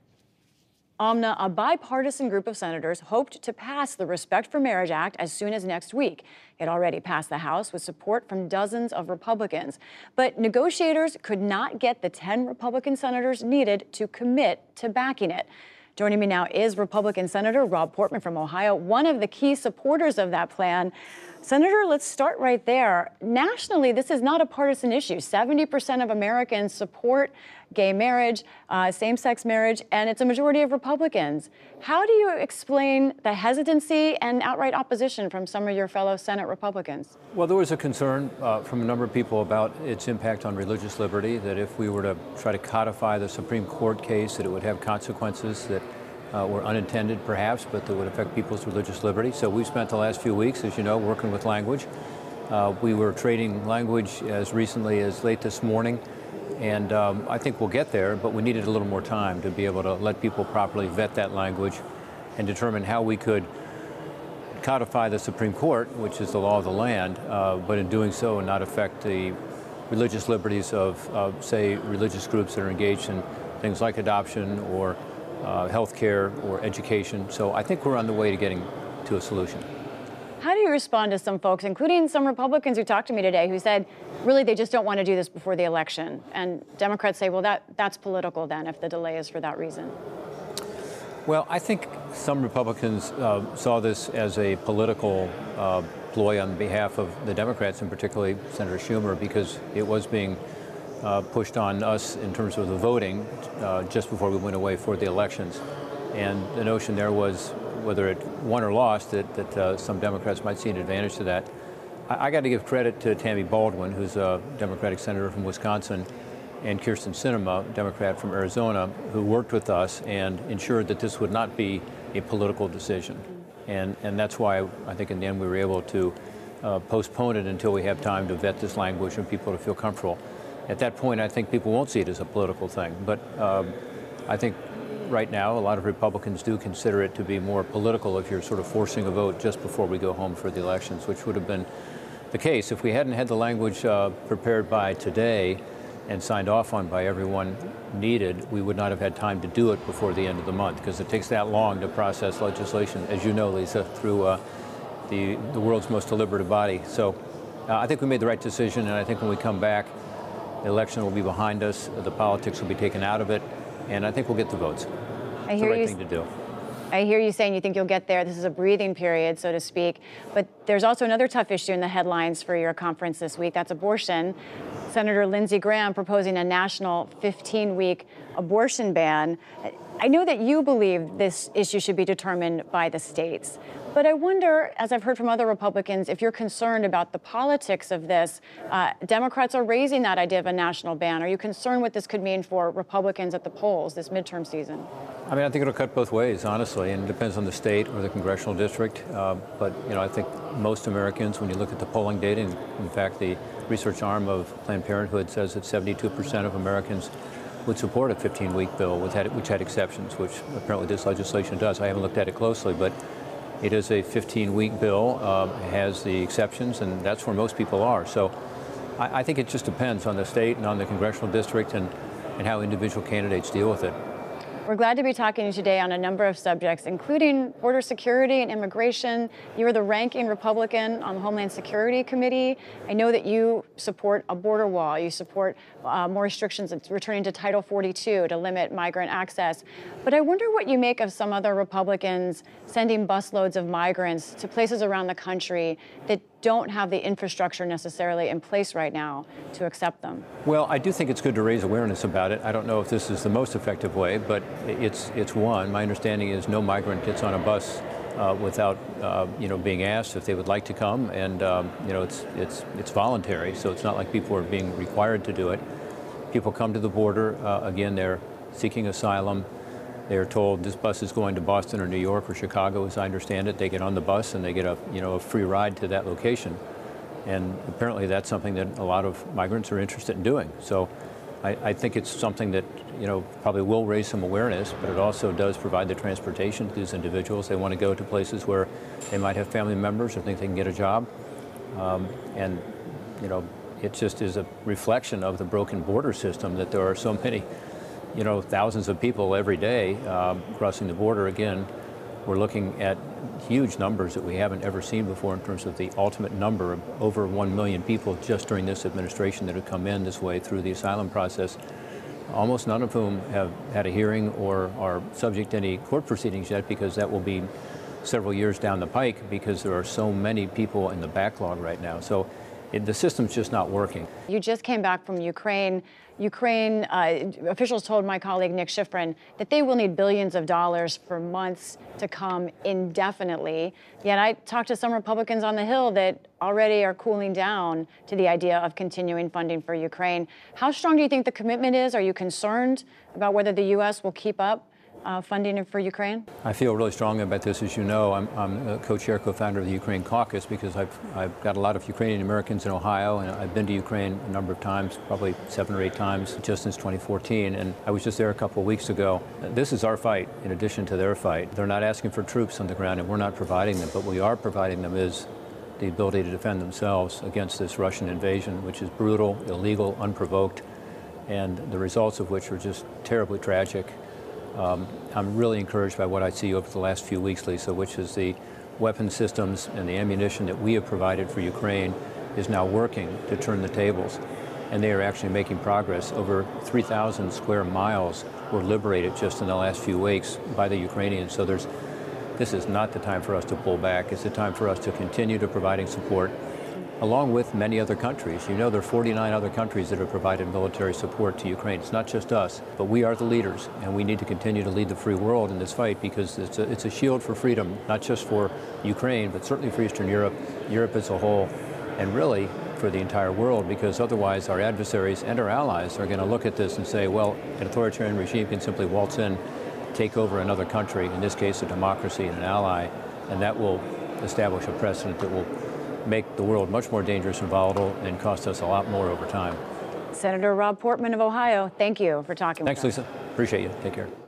Amna, a bipartisan group of senators hoped to pass the Respect for Marriage Act as soon as next week. It already passed the House with support from dozens of Republicans. But negotiators could not get the ten Republican senators needed to commit to backing it. Joining me now is Republican Senator Rob Portman from Ohio, one of the key supporters of that plan. Senator, let's start right there. Nationally, this is not a partisan issue. seventy percent of Americans support gay marriage, uh, same-sex marriage, and it's a majority of Republicans. How do you explain the hesitancy and outright opposition from some of your fellow Senate Republicans? Well, there was a concern uh, from a number of people about its impact on religious liberty, that if we were to try to codify the Supreme Court case, that it would have consequences that Uh, were unintended, perhaps, but that would affect people's religious liberty. So we've spent the last few weeks, as you know, working with language. Uh, we were trading language as recently as late this morning, and um, I think we'll get there, but we needed a little more time to be able to let people properly vet that language and determine how we could codify the Supreme Court, which is the law of the land, uh, but in doing so not affect the religious liberties of, uh, say, religious groups that are engaged in things like adoption or Uh, health care or education. So I think we're on the way to getting to a solution. How do you respond to some folks, including some Republicans who talked to me today, who said, really, they just don't want to do this before the election? And Democrats say, well, that, that's political then, if the delay is for that reason. Well, I think some Republicans uh, saw this as a political uh, ploy on behalf of the Democrats, and particularly Senator Schumer, because it was being Uh, pushed on us in terms of the voting uh, just before we went away for the elections. And the notion there was, whether it won or lost, that, that uh, some Democrats might see an advantage to that. I, I got to give credit to Tammy Baldwin, who's a Democratic senator from Wisconsin, and Kyrsten Sinema, Democrat from Arizona, who worked with us and ensured that this would not be a political decision. And, and that's why I think in the end we were able to uh, postpone it until we have time to vet this language and people to feel comfortable. At that point, I think people won't see it as a political thing. But um, I think right now, a lot of Republicans do consider it to be more political if you're sort of forcing a vote just before we go home for the elections, which would have been the case. If we hadn't had the language uh, prepared by today and signed off on by everyone needed, we would not have had time to do it before the end of the month, because it takes that long to process legislation, as you know, Lisa, through uh, the, the world's most deliberative body. So uh, I think we made the right decision, and I think when we come back, the election will be behind us, the politics will be taken out of it, and I think we'll get the votes. I it's hear the right you, thing to do. I hear you saying you think you'll get there. This is a breathing period, so to speak. But there's also another tough issue in the headlines for your conference this week. That's abortion. Senator Lindsey Graham proposing a national fifteen-week abortion ban. I know that you believe this issue should be determined by the states. But I wonder, as I've heard from other Republicans, if you're concerned about the politics of this. Uh, Democrats are raising that idea of a national ban. Are you concerned what this could mean for Republicans at the polls this midterm season? I mean, I think it'll cut both ways, honestly, and it depends on the state or the congressional district. Uh, but, you know, I think most Americans, when you look at the polling data, and in fact, the research arm of Planned Parenthood says that seventy-two percent of Americans would support a fifteen-week bill, which had, which had exceptions, which apparently this legislation does. I haven't looked at it closely, but it is a fifteen-week bill, uh, has the exceptions, and that's where most people are. So I, I think it just depends on the state and on the congressional district and, and how individual candidates deal with it. We're glad to be talking to you today on a number of subjects, including border security and immigration. You're the ranking Republican on the Homeland Security Committee. I know that you support a border wall. You support uh, more restrictions returning to Title forty-two to limit migrant access. But I wonder what you make of some other Republicans sending busloads of migrants to places around the country that don't have the infrastructure necessarily in place right now to accept them. Well, I do think it's good to raise awareness about it. I don't know if this is the most effective way, but it's it's one. My understanding is no migrant gets on a bus uh, without uh, you know being asked if they would like to come, and um, you know it's it's it's voluntary, so it's not like people are being required to do it. People come to the border. Uh, again, they're seeking asylum. They are told this bus is going to Boston or New York or Chicago, as I understand it. They get on the bus and they get a you know a free ride to that location, and apparently that's something that a lot of migrants are interested in doing. So, I, I think it's something that you know probably will raise some awareness, but it also does provide the transportation to these individuals. They want to go to places where they might have family members or think they can get a job, um, and you know it just is a reflection of the broken border system that there are so many. You know, thousands of people every day um, crossing the border. Again, we're looking at huge numbers that we haven't ever seen before in terms of the ultimate number of over one million people just during this administration that have come in this way through the asylum process, almost none of whom have had a hearing or are subject to any court proceedings yet, because that will be several years down the pike because there are so many people in the backlog right now. So it, the system's just not working. You just came back from Ukraine. Ukraine uh, officials told my colleague Nick Schifrin that they will need billions of dollars for months to come indefinitely. Yet I talked to some Republicans on the Hill that already are cooling down to the idea of continuing funding for Ukraine. How strong do you think the commitment is? Are you concerned about whether the U S will keep up Uh, funding for Ukraine? I feel really strongly about this. As you know, I'm, I'm a co-chair, co-founder of the Ukraine Caucus because I've, I've got a lot of Ukrainian Americans in Ohio, and I've been to Ukraine a number of times, probably seven or eight times just since twenty fourteen, and I was just there a couple of weeks ago. This is our fight in addition to their fight. They're not asking for troops on the ground, and we're not providing them, but we are providing them is the ability to defend themselves against this Russian invasion, which is brutal, illegal, unprovoked, and the results of which are just terribly tragic. Um, I'm really encouraged by what I see over the last few weeks, Lisa, which is the weapon systems and the ammunition that we have provided for Ukraine is now working to turn the tables. And they are actually making progress. Over three thousand square miles were liberated just in the last few weeks by the Ukrainians. So there's, this is not the time for us to pull back. It's the time for us to continue to providing support, along with many other countries. You know, there are forty-nine other countries that have provided military support to Ukraine. It's not just us, but we are the leaders, and we need to continue to lead the free world in this fight because it's a, it's a shield for freedom, not just for Ukraine, but certainly for Eastern Europe, Europe as a whole, and really for the entire world, because otherwise our adversaries and our allies are going to look at this and say, well, an authoritarian regime can simply waltz in, take over another country, in this case a democracy and an ally, and that will establish a precedent that will make the world much more dangerous and volatile and cost us a lot more over time. Senator Rob Portman of Ohio, thank you for talking Thanks, with us. Thanks, Lisa. Appreciate you. Take care.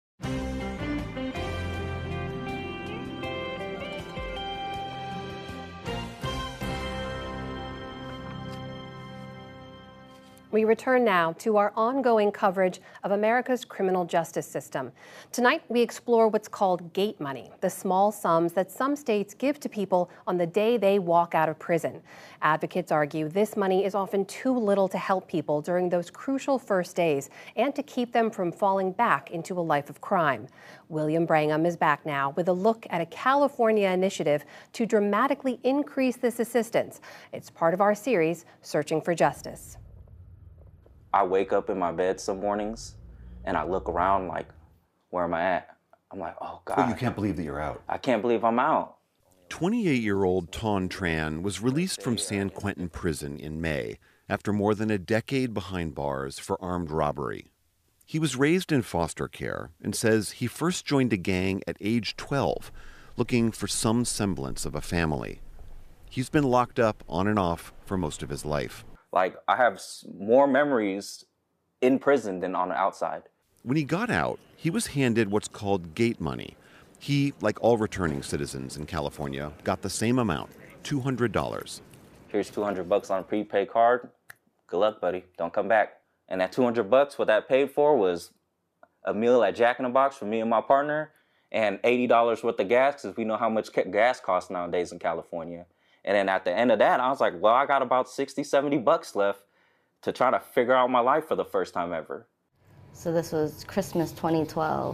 We return now to our ongoing coverage of America's criminal justice system. Tonight, we explore what's called gate money, the small sums that some states give to people on the day they walk out of prison. Advocates argue this money is often too little to help people during those crucial first days and to keep them from falling back into a life of crime. William Brangham is back now with a look at a California initiative to dramatically increase this assistance. It's part of our series, Searching for Justice. I wake up in my bed some mornings and I look around like, where am I at? I'm like, oh God. But you can't believe that you're out. I can't believe I'm out. twenty-eight-year-old Ton Tran was released from San Quentin Prison in May after more than a decade behind bars for armed robbery. He was raised in foster care and says he first joined a gang at age twelve, looking for some semblance of a family. He's been locked up on and off for most of his life. Like, I have more memories in prison than on the outside. When he got out, he was handed what's called gate money. He, like all returning citizens in California, got the same amount, two hundred dollars. Here's two hundred bucks on a prepaid card. Good luck, buddy. Don't come back. And that two hundred bucks, what that paid for was a meal at Jack in the Box for me and my partner, and eighty dollars worth of gas, because we know how much gas costs nowadays in California. And then at the end of that, I was like, well, I got about sixty, seventy bucks left to try to figure out my life for the first time ever. So this was Christmas twenty twelve.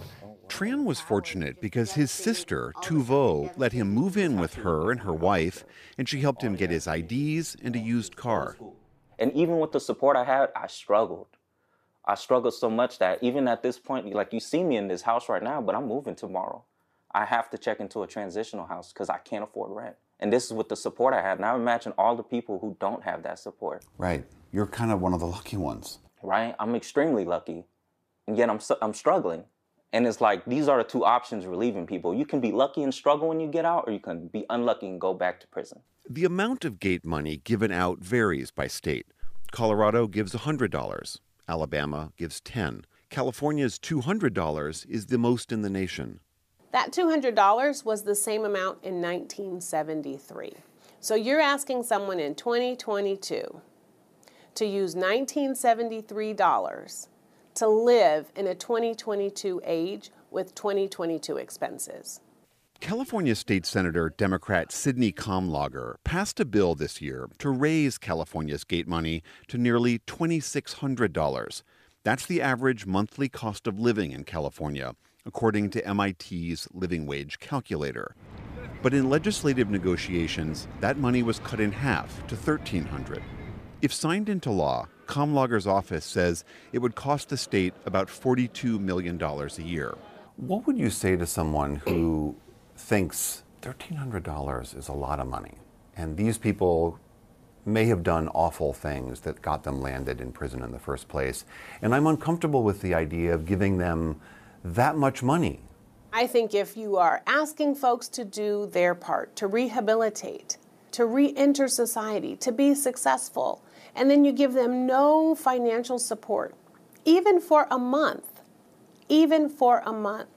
Tran was fortunate because his sister, Tu Vo, let him move in with her and her wife, and she helped him get his I Ds and a used car. And even with the support I had, I struggled. I struggled so much that even at this point, like you see me in this house right now, but I'm moving tomorrow. I have to check into a transitional house because I can't afford rent. And this is with the support I had. Now imagine all the people who don't have that support. Right. You're kind of one of the lucky ones. Right? I'm extremely lucky. And yet I'm, I'm struggling. And it's like, these are the two options we're leaving people. You can be lucky and struggle when you get out, or you can be unlucky and go back to prison. The amount of gate money given out varies by state. Colorado gives one hundred dollars. Alabama gives ten dollars. California's two hundred dollars is the most in the nation. That two hundred dollars was the same amount in nineteen seventy-three. So you're asking someone in twenty twenty-two to use nineteen seventy-three dollars to live in a twenty twenty-two age with twenty twenty-two expenses. California State Senator Democrat Sidney Kamlager passed a bill this year to raise California's gate money to nearly two thousand six hundred dollars. That's the average monthly cost of living in California, according to M I T's living wage calculator. But in legislative negotiations, that money was cut in half to thirteen hundred dollars. If signed into law, Kamlager's office says it would cost the state about forty-two million dollars a year. What would you say to someone who thinks thirteen hundred dollars is a lot of money, and these people may have done awful things that got them landed in prison in the first place, and I'm uncomfortable with the idea of giving them that much money? I think if you are asking folks to do their part, to rehabilitate, to re-enter society, to be successful, and then you give them no financial support, even for a month, even for a month,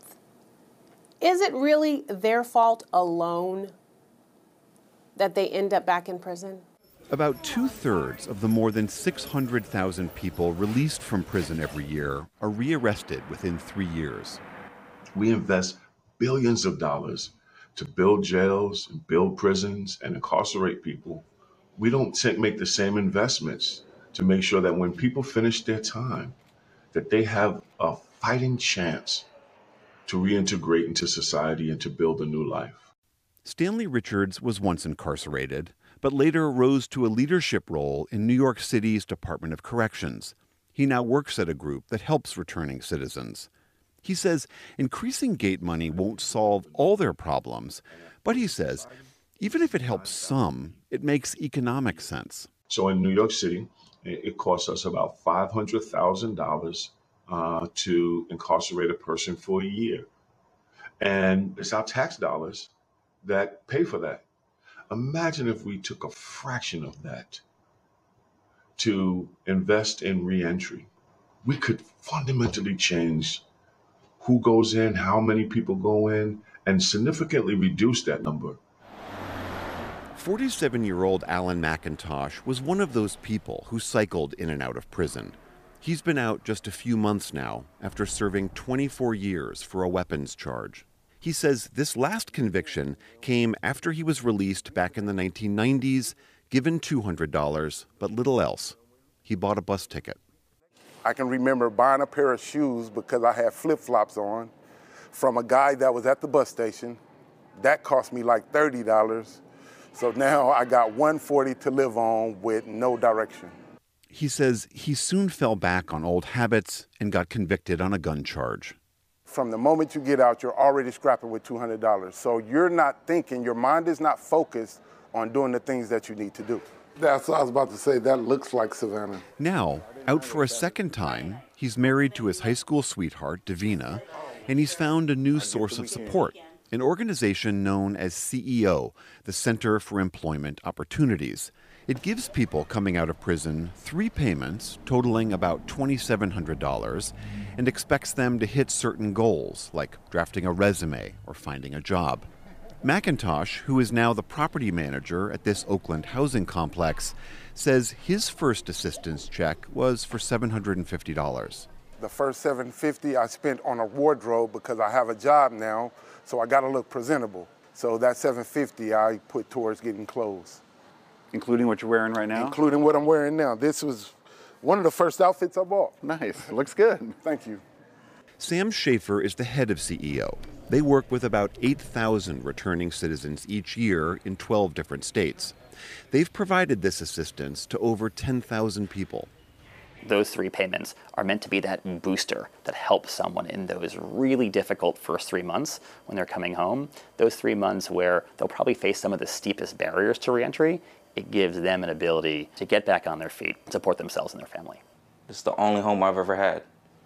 is it really their fault alone that they end up back in prison? About two-thirds of the more than six hundred thousand people released from prison every year are rearrested within three years. We invest billions of dollars to build jails and build prisons and incarcerate people. We don't make the same investments to make sure that when people finish their time, that they have a fighting chance to reintegrate into society and to build a new life. Stanley Richards was once incarcerated, but later rose to a leadership role in New York City's Department of Corrections. He now works at a group that helps returning citizens. He says increasing gate money won't solve all their problems, but he says even if it helps some, it makes economic sense. So in New York City, it costs us about five hundred thousand dollars uh, to incarcerate a person for a year. And it's our tax dollars that pay for that. Imagine if we took a fraction of that to invest in reentry. We could fundamentally change who goes in, how many people go in, and significantly reduce that number. forty-seven-year-old Alan McIntosh was one of those people who cycled in and out of prison. He's been out just a few months now after serving twenty-four years for a weapons charge. He says this last conviction came after he was released back in the nineteen nineties, given two hundred dollars, but little else. He bought a bus ticket. I can remember buying a pair of shoes because I had flip-flops on from a guy that was at the bus station. That cost me like thirty dollars. So now I got one hundred forty dollars to live on with no direction. He says he soon fell back on old habits and got convicted on a gun charge. From the moment you get out, you're already scrapping with two hundred dollars. So you're not thinking, your mind is not focused on doing the things that you need to do. That's what I was about to say. That looks like Savannah. Now, out for a second time, he's married to his high school sweetheart, Davina, and he's found a new source of support, an organization known as C E O, the Center for Employment Opportunities. It gives people coming out of prison three payments totaling about two thousand seven hundred dollars and expects them to hit certain goals, like drafting a resume or finding a job. McIntosh, who is now the property manager at this Oakland housing complex, says his first assistance check was for seven hundred fifty dollars. The first seven hundred fifty dollars I spent on a wardrobe because I have a job now, so I got to look presentable. So that seven hundred fifty dollars I put towards getting clothes. Including what you're wearing right now? Including what I'm wearing now. This was one of the first outfits I bought. Nice. It looks good. Thank you. Sam Schaefer is the head of C E O. They work with about eight thousand returning citizens each year in twelve different states. They've provided this assistance to over ten thousand people. Those three payments are meant to be that booster that helps someone in those really difficult first three months when they're coming home. Those three months where they'll probably face some of the steepest barriers to reentry. It gives them an ability to get back on their feet, support themselves and their family. It's the only home I've ever had.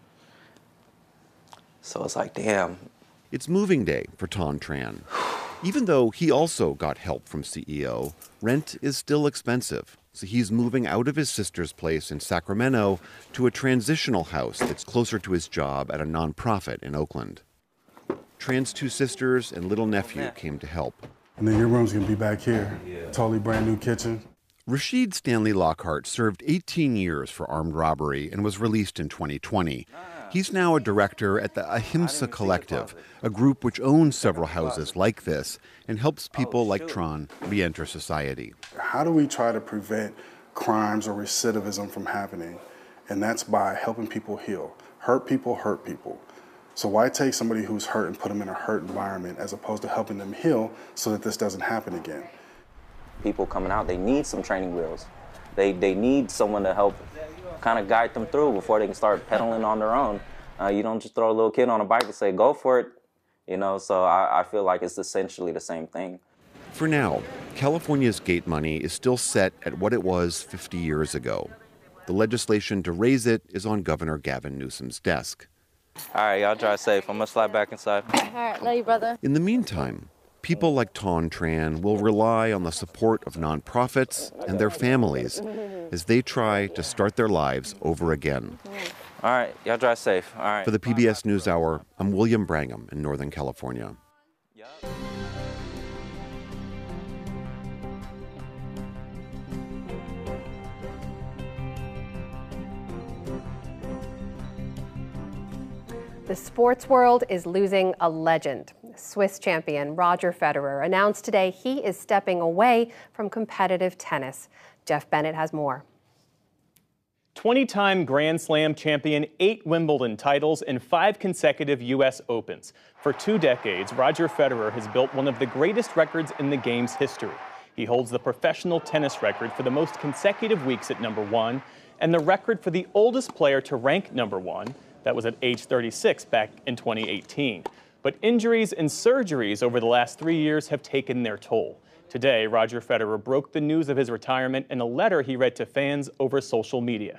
So it's like, damn. It's moving day for Ton Tran. Even though he also got help from C E O, rent is still expensive. So he's moving out of his sister's place in Sacramento to a transitional house that's closer to his job at a nonprofit in Oakland. Tran's two sisters and little nephew came to help. And then your room's gonna be back here. Yeah. Totally brand new kitchen. Rashid Stanley Lockhart served eighteen years for armed robbery and was released in twenty twenty. He's now a director at the Ahimsa Collective, a group which owns several houses like this and helps people like Tran re-enter society. How do we try to prevent crimes or recidivism from happening? And that's by helping people heal. Hurt people hurt people. So why take somebody who's hurt and put them in a hurt environment as opposed to helping them heal so that this doesn't happen again? People coming out, they need some training wheels. They, they need someone to help kind of guide them through before they can start pedaling on their own. Uh, you don't just throw a little kid on a bike and say, go for it. You know, so I, I feel like it's essentially the same thing. For now, California's gate money is still set at what it was fifty years ago. The legislation to raise it is on Governor Gavin Newsom's desk. All right, y'all drive safe. I'm going to slide back inside. All right, love you, brother. In the meantime, people like Ton Tran will rely on the support of nonprofits and their families as they try to start their lives over again. All right, y'all drive safe. All right. For the P B S NewsHour, I'm William Brangham in Northern California. The sports world is losing a legend. Swiss champion Roger Federer announced today he is stepping away from competitive tennis. Jeff Bennett has more. twenty-time Grand Slam champion, eight Wimbledon titles, and five consecutive U S Opens. For two decades, Roger Federer has built one of the greatest records in the game's history. He holds the professional tennis record for the most consecutive weeks at number one, and the record for the oldest player to rank number one. That was at age thirty-six back in twenty eighteen. But injuries and surgeries over the last three years have taken their toll. Today, Roger Federer broke the news of his retirement in a letter he read to fans over social media.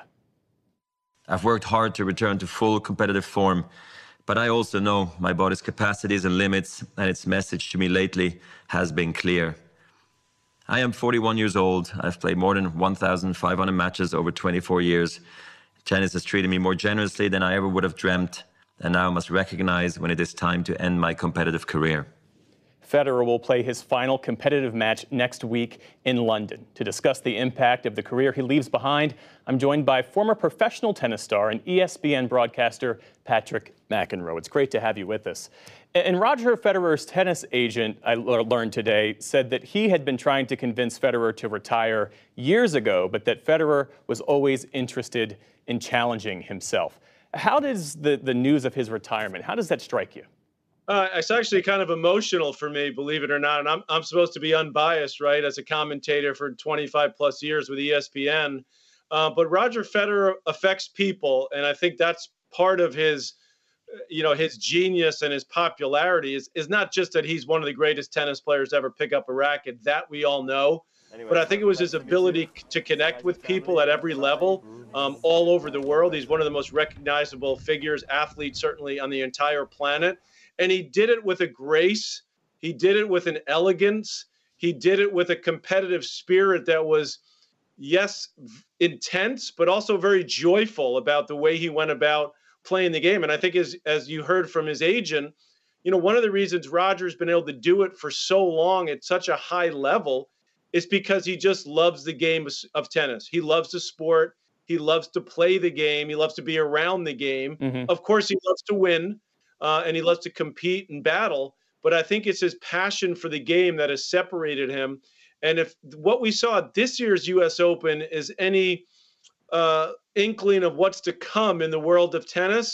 I've worked hard to return to full competitive form, but I also know my body's capacities and limits, and its message to me lately has been clear. I am forty-one years old. I've played more than one thousand five hundred matches over twenty-four years. Tennis has treated me more generously than I ever would have dreamt, and now I must recognize when it is time to end my competitive career. Federer will play his final competitive match next week in London. To discuss the impact of the career he leaves behind, I'm joined by former professional tennis star and E S P N broadcaster Patrick McEnroe. It's great to have you with us. And Roger Federer's tennis agent, I learned today, said that he had been trying to convince Federer to retire years ago, but that Federer was always interested in challenging himself. How does the, the news of his retirement, how does that strike you? Uh, it's actually kind of emotional for me, believe it or not. And I'm I'm supposed to be unbiased, right, as a commentator for twenty-five plus years with E S P N. Uh, but Roger Federer affects people, and I think that's part of his, you know, his genius and his popularity is is not just that he's one of the greatest tennis players to ever pick up a racket. That we all know. Anyway, but I think it was his ability to connect with people at every level, um, all over the world. He's one of the most recognizable figures, athletes certainly on the entire planet. And he did it with a grace. He did it with an elegance. He did it with a competitive spirit that was, yes, intense, but also very joyful about the way he went about playing the game. And I think as, as you heard from his agent, you know, one of the reasons Roger's been able to do it for so long at such a high level is because he just loves the game of tennis. He loves the sport. He loves to play the game. He loves to be around the game. Mm-hmm. Of course, he loves to win. Uh, and he loves to compete and battle, but I think it's his passion for the game that has separated him. And if what we saw at this year's U S Open is any uh, inkling of what's to come in the world of tennis,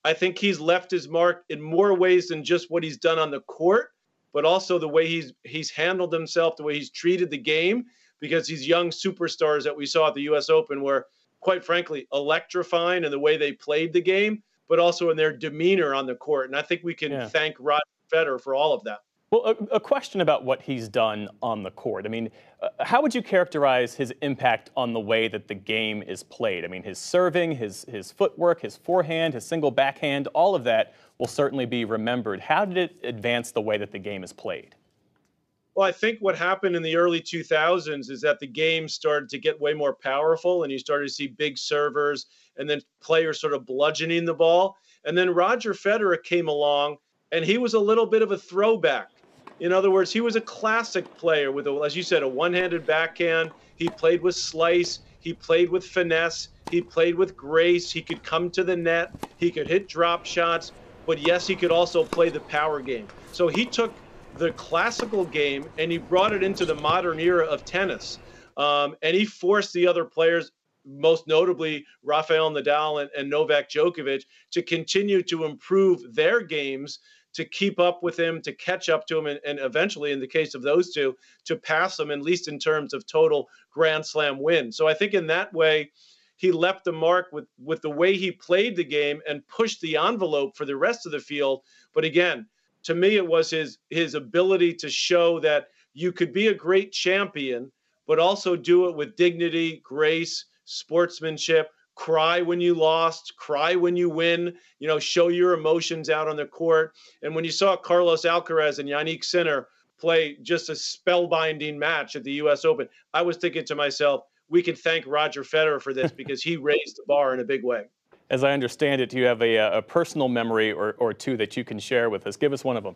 I think he's left his mark in more ways than just what he's done on the court, but also the way he's he's handled himself, the way he's treated the game, because these young superstars that we saw at the U S Open were, quite frankly, electrifying in the way they played the game, but also in their demeanor on the court. And I think we can Yeah. thank Roger Federer for all of that. Well, a, a question about what he's done on the court. I mean, uh, how would you characterize his impact on the way that the game is played? I mean, his serving, his his footwork, his forehand, his single backhand, all of that will certainly be remembered. How did it advance the way that the game is played? Well, I think what happened in the early two thousands is that the game started to get way more powerful, and you started to see big servers and then players sort of bludgeoning the ball. And then Roger Federer came along, and he was a little bit of a throwback. In other words, he was a classic player with, a, as you said, a one-handed backhand. He played with slice. He played with finesse. He played with grace. He could come to the net. He could hit drop shots. But yes, he could also play the power game. So he took the classical game and he brought it into the modern era of tennis. Um, and he forced the other players, most notably Rafael Nadal and, and Novak Djokovic, to continue to improve their games, to keep up with him, to catch up to him, and, and eventually, in the case of those two, to pass him, at least in terms of total Grand Slam wins. So I think in that way, he left a mark with, with the way he played the game and pushed the envelope for the rest of the field. But again, to me, it was his his ability to show that you could be a great champion, but also do it with dignity, grace, sportsmanship, cry when you lost, cry when you win, you know, show your emotions out on the court. And when you saw Carlos Alcaraz and Yannick Sinner play just a spellbinding match at the U S Open, I was thinking to myself, we can thank Roger Federer for this because he raised the bar in a big way. As I understand it, you have a, a personal memory or, or two that you can share with us. Give us one of them.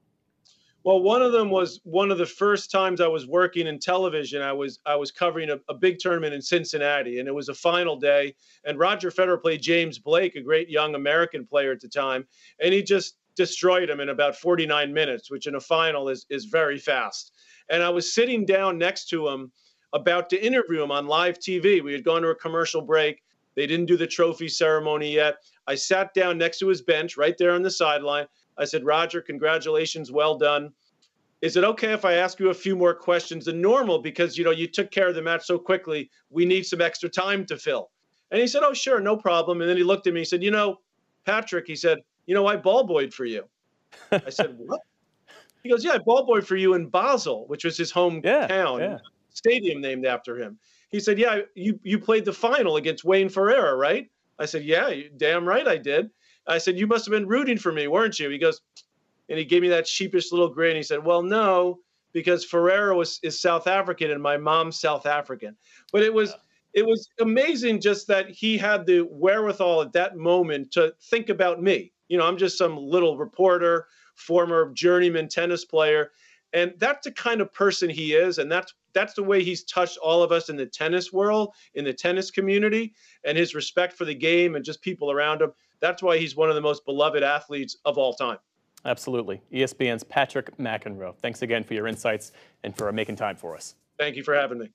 Well, one of them was one of the first times I was working in television. I was I was covering a, a big tournament in Cincinnati, and it was a final day. And Roger Federer played James Blake, a great young American player at the time, and he just destroyed him in about forty-nine minutes, which in a final is is very fast. And I was sitting down next to him, about to interview him on live T V. We had gone to a commercial break. They didn't do the trophy ceremony yet. I sat down next to his bench right there on the sideline. I said, Roger, congratulations, well done. Is it okay if I ask you a few more questions than normal? Because, you know, you took care of the match so quickly, we need some extra time to fill. And he said, oh, sure, no problem. And then he looked at me, he said, you know, Patrick, he said, you know, I ball boyed for you. I said, what? He goes, yeah, I ball boyed for you in Basel, which was his hometown, Yeah, yeah. stadium named after him. He said, yeah, you, you played the final against Wayne Ferreira, right? I said, yeah, you damn right I did. I said, you must have been rooting for me, weren't you? He goes, and he gave me that sheepish little grin. He said, well, no, because Ferreira was, is South African and my mom's South African. But it was, yeah. it was amazing just that he had the wherewithal at that moment to think about me. You know, I'm just some little reporter, former journeyman tennis player. And that's the kind of person he is. And that's that's the way he's touched all of us in the tennis world, in the tennis community, and his respect for the game and just people around him. That's why he's one of the most beloved athletes of all time. Absolutely. E S P N's Patrick McEnroe. Thanks again for your insights and for making time for us. Thank you for having me.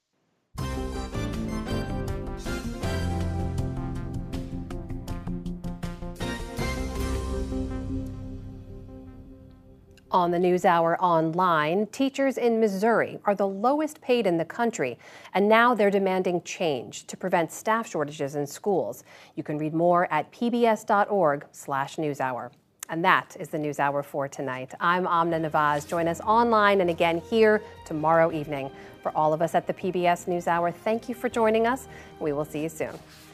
On the NewsHour Online, teachers in Missouri are the lowest paid in the country, and now they're demanding change to prevent staff shortages in schools. You can read more at pbs.org slash newshour. And that is the NewsHour for tonight. I'm Amna Nawaz. Join us online and again here tomorrow evening. For all of us at the P B S NewsHour, thank you for joining us. We will see you soon.